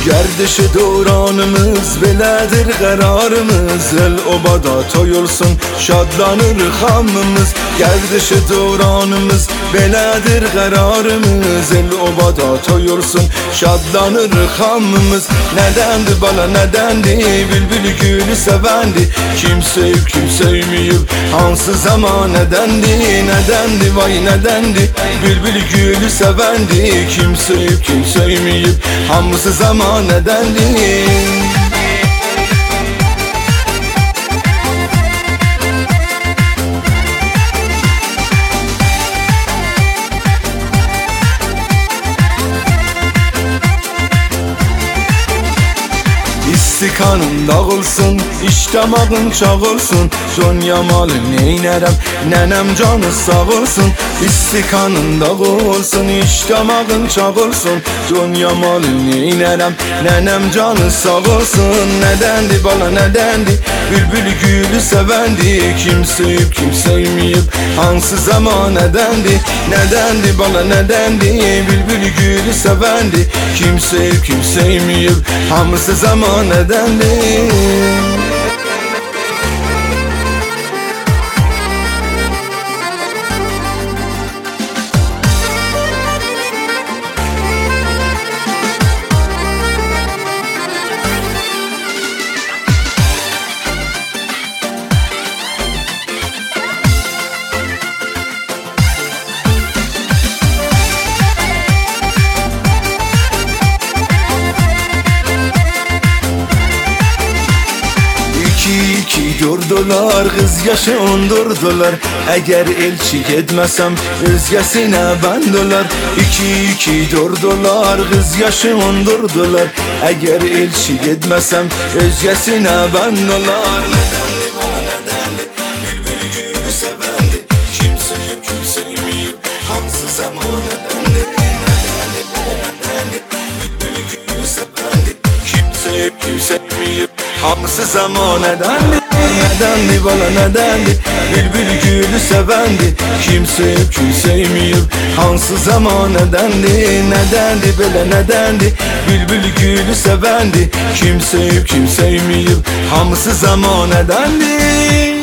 Gerdişi dövranımız belədir qərarımız. El obada toy olsun şadlanır xamımız. Gerdişi dövranımız belədir qərarımız. El obada toy olsun şadlanır xamımız. Nədəndir bala nədəndir, bülbül gülü sevəndi. Kim sevib kim sevməyib, hansı zaman nədəndir, nədəndir vay nədəndir, bülbül gülü sevəndi. Kim sevib kim sevməyib, hamısı zaman nədəndir. İstikanın dağılsın, iştamağın çağ olsun. Dünya malı neynərəm, nənəm canı sağ olsun. İstikanın dağılsın, iştamağın çağ olsun. Dünya malı neynərəm, nənəm canı sağ olsun. Nədəndir bala nədəndir, bülbül gülü sevəndi. Kim sevib kim sevməyib, hansı zaman nədəndir, nədəndir bala nədəndir, bülbül gülü sevəndi. Kim sevib kim sevməyib, hamısı zaman nədəndir. Durdular, kız yaşı ondurdular. Eğer elçi etmesem özgesine ben dolar. İki durdular, kız yaşı ondurdular. Eğer elçi etmesem özgesine ben dolar. Nədəndir bana nədəndir, bülbül gülü sevəndi. Kim sevib kim sevməyib, hansı zaman nədəndir, nədəndir bana nədəndir, bülbül gülü sevəndi. Kim sevib kim sevməyib, hamısı zaman nədəndir. Nədəndir bala nədəndir, bülbül gülü sevəndi. Kim sevib kim sevməyib, hansı zaman nədəndir, nədəndir belə nədəndir, bülbül gülü sevəndi. Kim sevib kim sevməyib, hamısı zaman nədəndir.